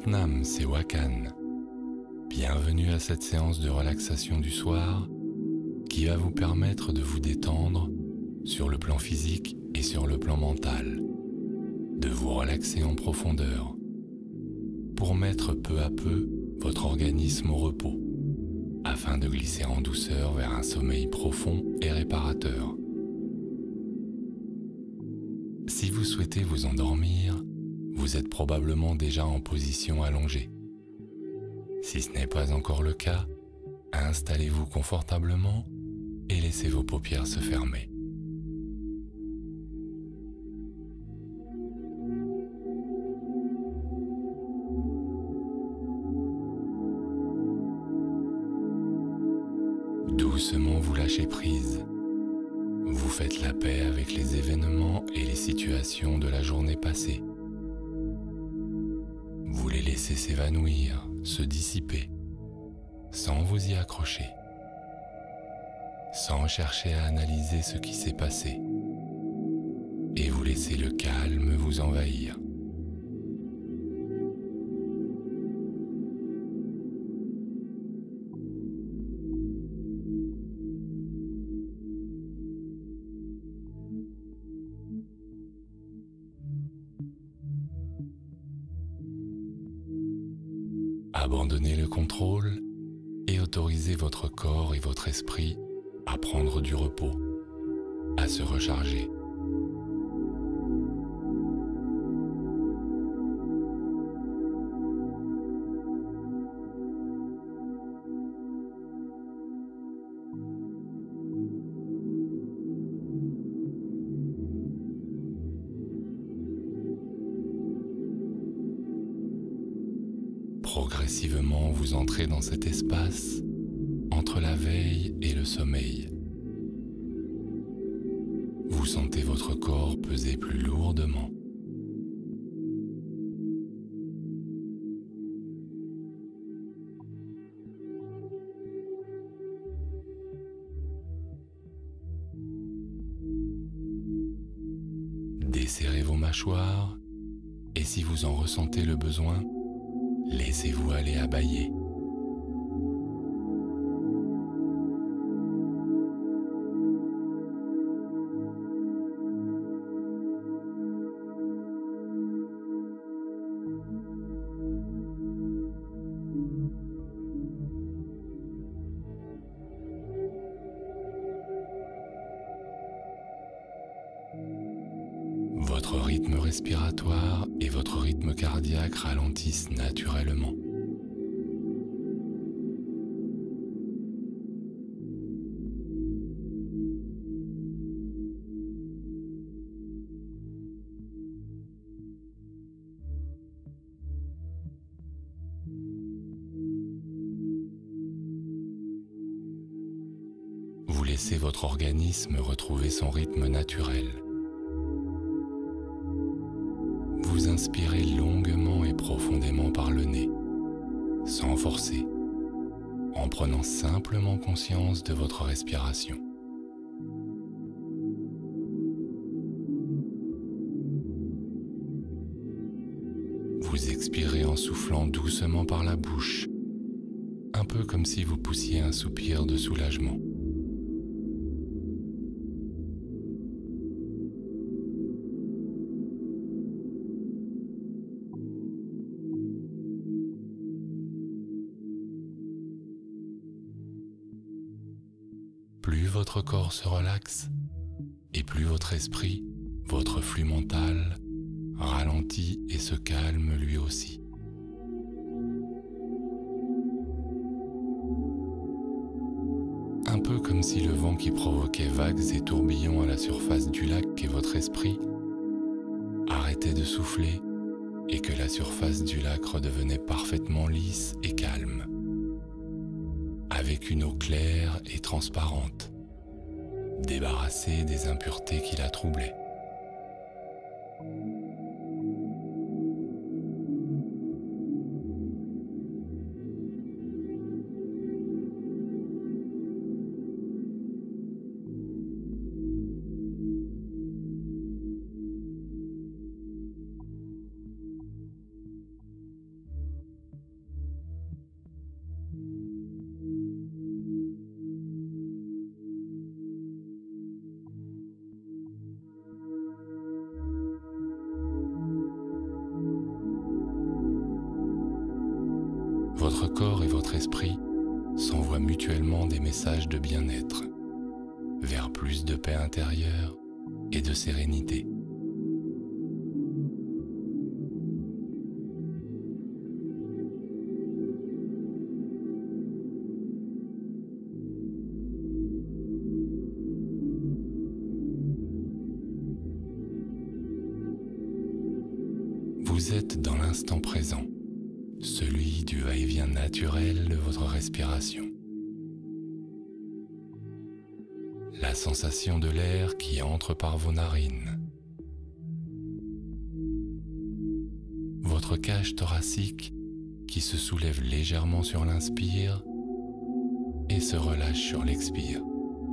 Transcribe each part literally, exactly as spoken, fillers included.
Nam, c'est Wakan. Bienvenue à cette séance de relaxation du soir qui va vous permettre de vous détendre sur le plan physique et sur le plan mental, de vous relaxer en profondeur pour mettre peu à peu votre organisme au repos afin de glisser en douceur vers un sommeil profond et réparateur. Si vous souhaitez vous endormir, vous êtes probablement déjà en position allongée. Si ce n'est pas encore le cas, installez-vous confortablement et laissez vos paupières se fermer. Doucement vous lâchez prise. Vous faites la paix avec les événements et les situations de la journée passée. Vous les laissez s'évanouir, se dissiper, sans vous y accrocher, sans chercher à analyser ce qui s'est passé, et vous laissez le calme vous envahir. Abandonnez le contrôle et autorisez votre corps et votre esprit à prendre du repos, à se recharger. Progressivement, vous entrez dans cet espace entre la veille et le sommeil. Vous sentez votre corps peser plus lourdement. Desserrez vos mâchoires et si vous en ressentez le besoin, laissez-vous aller à bâiller. Votre rythme respiratoire et votre rythme cardiaque ralentissent naturellement. Vous laissez votre organisme retrouver son rythme naturel. Vous inspirez longuement et profondément par le nez, sans forcer, en prenant simplement conscience de votre respiration. Vous expirez en soufflant doucement par la bouche, un peu comme si vous poussiez un soupir de soulagement. Plus votre corps se relaxe, et plus votre esprit, votre flux mental, ralentit et se calme lui aussi. Un peu comme si le vent qui provoquait vagues et tourbillons à la surface du lac qu'est votre esprit arrêtait de souffler et que la surface du lac redevenait parfaitement lisse et calme, avec une eau claire et transparente, débarrassée des impuretés qui la troublaient. votre corps et votre esprit s'envoient mutuellement des messages de bien-être, vers plus de paix intérieure et de sérénité. Vous êtes dans l'instant présent, celui du va-et-vient naturel de votre respiration. La sensation de l'air qui entre par vos narines. Votre cage thoracique qui se soulève légèrement sur l'inspire et se relâche sur l'expire.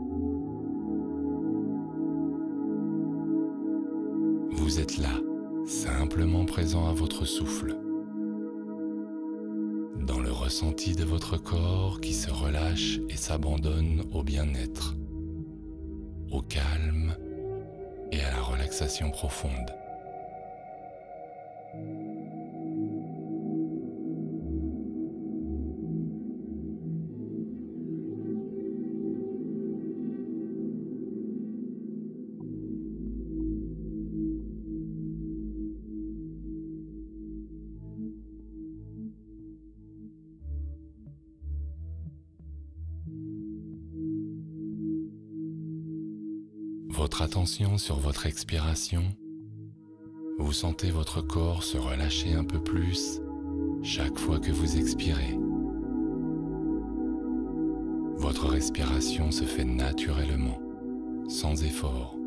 Vous êtes là, simplement présent à votre souffle, dans le ressenti de votre corps qui se relâche et s'abandonne au bien-être, au calme et à la relaxation profonde. Votre attention sur votre expiration, vous sentez votre corps se relâcher un peu plus chaque fois que vous expirez. Votre respiration se fait naturellement, sans effort.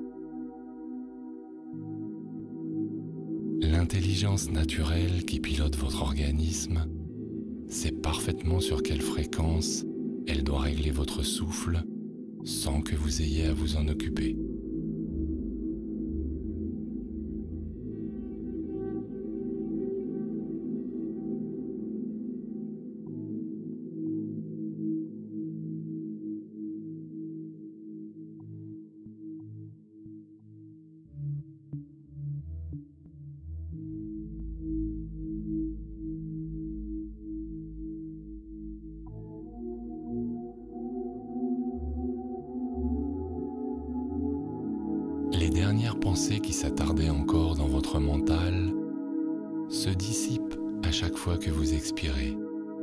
L'intelligence naturelle qui pilote votre organisme sait parfaitement sur quelle fréquence elle doit régler votre souffle sans que vous ayez à vous en occuper. Les dernières pensées qui s'attardaient encore dans votre mental se dissipent à chaque fois que vous expirez.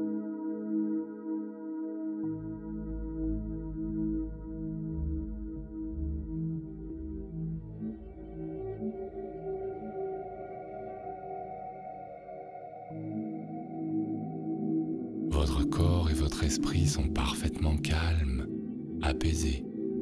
Votre corps et votre esprit sont parfaitement calmes, apaisés.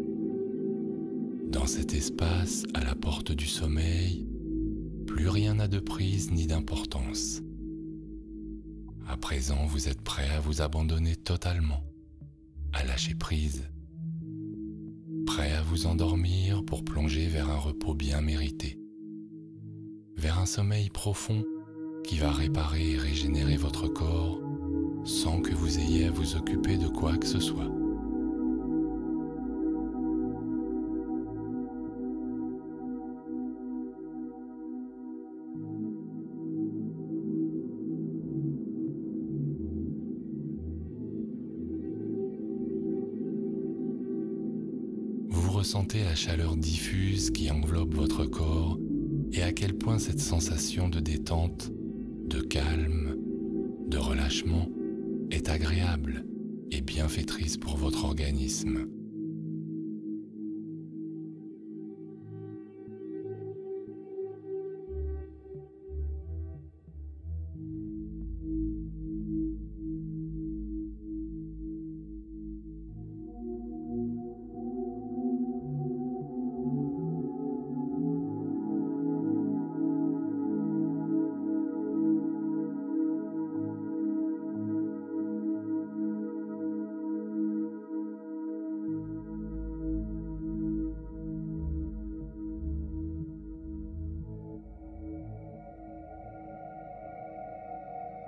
Dans cet espace, à la porte du sommeil, plus rien n'a de prise ni d'importance. À présent, vous êtes prêt à vous abandonner totalement, à lâcher prise, prêt à vous endormir pour plonger vers un repos bien mérité, vers un sommeil profond qui va réparer et régénérer votre corps sans que vous ayez à vous occuper de quoi que ce soit. Vous ressentez la chaleur diffuse qui enveloppe votre corps et à quel point cette sensation de détente, de calme, de relâchement est agréable et bienfaitrice pour votre organisme.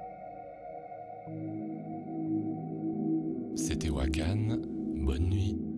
C'était Wakan, bonne nuit.